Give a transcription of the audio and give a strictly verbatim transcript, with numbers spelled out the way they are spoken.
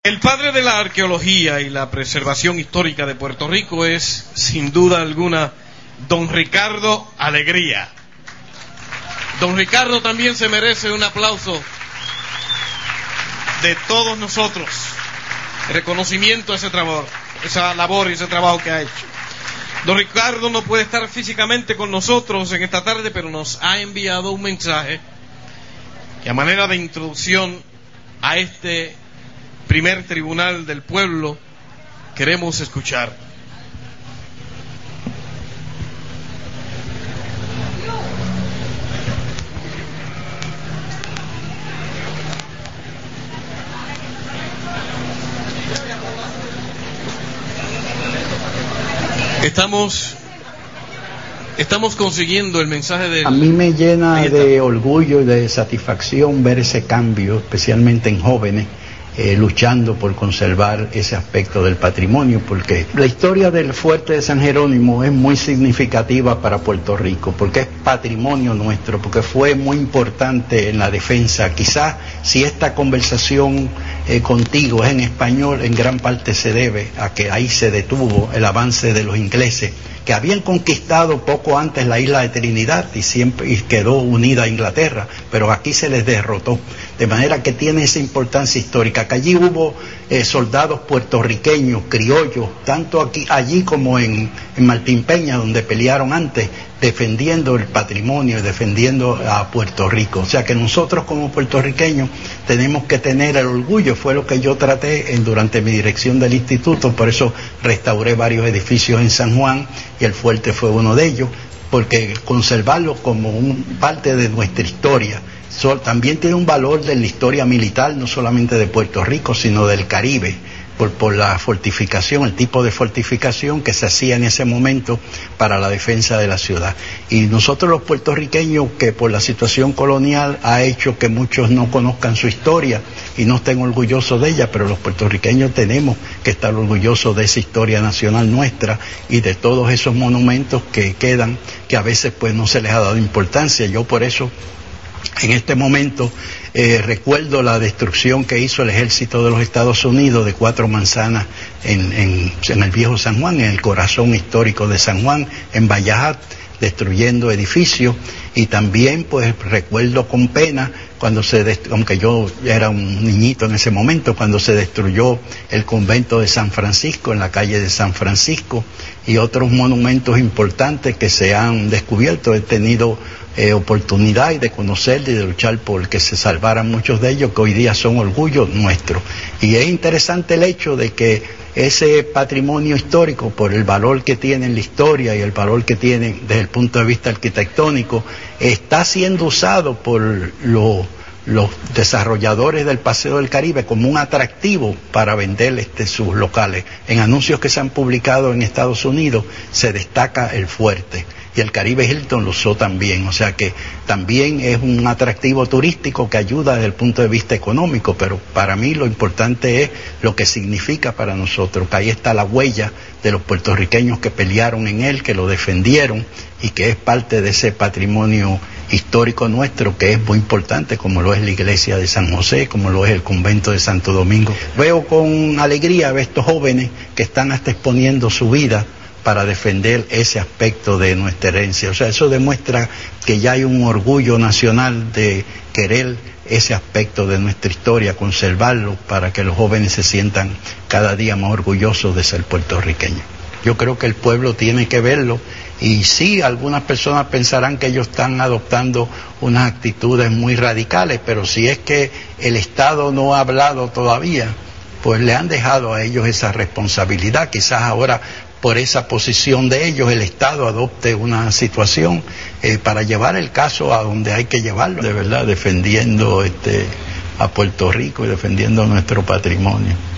El padre de la arqueología y la preservación histórica de Puerto Rico es, sin duda alguna, don Ricardo Alegría. Don Ricardo también se merece un aplauso de todos nosotros, reconocimiento a ese trabajo, esa labor y ese trabajo que ha hecho. Don Ricardo no puede estar físicamente con nosotros en esta tarde, pero nos ha enviado un mensaje que, a manera de introducción a este primer tribunal del pueblo, queremos escuchar. Estamos estamos consiguiendo el mensaje de... A mí me llena de orgullo y de satisfacción ver ese cambio, especialmente en jóvenes, Eh, luchando por conservar ese aspecto del patrimonio, porque la historia del fuerte de San Jerónimo es muy significativa para Puerto Rico, porque es patrimonio nuestro, porque fue muy importante en la defensa. Quizás si esta conversación eh, contigo es en español, en gran parte se debe a que ahí se detuvo el avance de los ingleses, que habían conquistado poco antes la isla de Trinidad y siempre y quedó unida a Inglaterra, pero aquí se les derrotó, de manera que tiene esa importancia histórica, que allí hubo eh, soldados puertorriqueños, criollos, tanto aquí allí como en, en Martín Peña, donde pelearon antes, defendiendo el patrimonio y defendiendo a Puerto Rico. O sea que nosotros como puertorriqueños tenemos que tener el orgullo. Fue lo que yo traté en, durante mi dirección del instituto, por eso restauré varios edificios en San Juan y el fuerte fue uno de ellos, porque conservarlo como un, parte de nuestra historia. So, también tiene un valor de la historia militar, no solamente de Puerto Rico, sino del Caribe, por, por la fortificación, el tipo de fortificación que se hacía en ese momento para la defensa de la ciudad. Y nosotros los puertorriqueños, que por la situación colonial ha hecho que muchos no conozcan su historia y no estén orgullosos de ella, pero los puertorriqueños tenemos que estar orgullosos de esa historia nacional nuestra y de todos esos monumentos que quedan, que a veces pues no se les ha dado importancia. Yo por eso en este momento eh, recuerdo la destrucción que hizo el ejército de los Estados Unidos de Cuatro Manzanas en, en, en el viejo San Juan, en el corazón histórico de San Juan, en Vallejo, destruyendo edificios. Y también pues recuerdo con pena cuando se dest- aunque yo era un niñito en ese momento, cuando se destruyó el convento de San Francisco en la calle de San Francisco y otros monumentos importantes que se han descubierto. He tenido eh, oportunidad de conocer y de luchar por que se salvaran muchos de ellos, que hoy día son orgullo nuestro. Y es interesante el hecho de que ese patrimonio histórico, por el valor que tiene en la historia y el valor que tiene desde el punto de vista arquitectónico, está siendo usado por lo, los desarrolladores del Paseo del Caribe como un atractivo para vender este, sus locales. En anuncios que se han publicado en Estados Unidos se destaca el fuerte. Y el Caribe Hilton lo usó también, o sea que también es un atractivo turístico que ayuda desde el punto de vista económico, pero para mí lo importante es lo que significa para nosotros, que ahí está la huella de los puertorriqueños que pelearon en él, que lo defendieron y que es parte de ese patrimonio histórico nuestro que es muy importante, como lo es la iglesia de San José, como lo es el convento de Santo Domingo. Veo con alegría a estos jóvenes que están hasta exponiendo su vida para defender ese aspecto de nuestra herencia. O sea, eso demuestra que ya hay un orgullo nacional de querer ese aspecto de nuestra historia, conservarlo para que los jóvenes se sientan cada día más orgullosos de ser puertorriqueños. Yo creo que el pueblo tiene que verlo y sí, algunas personas pensarán que ellos están adoptando unas actitudes muy radicales, pero si es que el Estado no ha hablado todavía, pues le han dejado a ellos esa responsabilidad. Quizás ahora, por esa posición de ellos, el Estado adopte una situación eh, para llevar el caso a donde hay que llevarlo, de verdad, defendiendo este, a Puerto Rico y defendiendo nuestro patrimonio.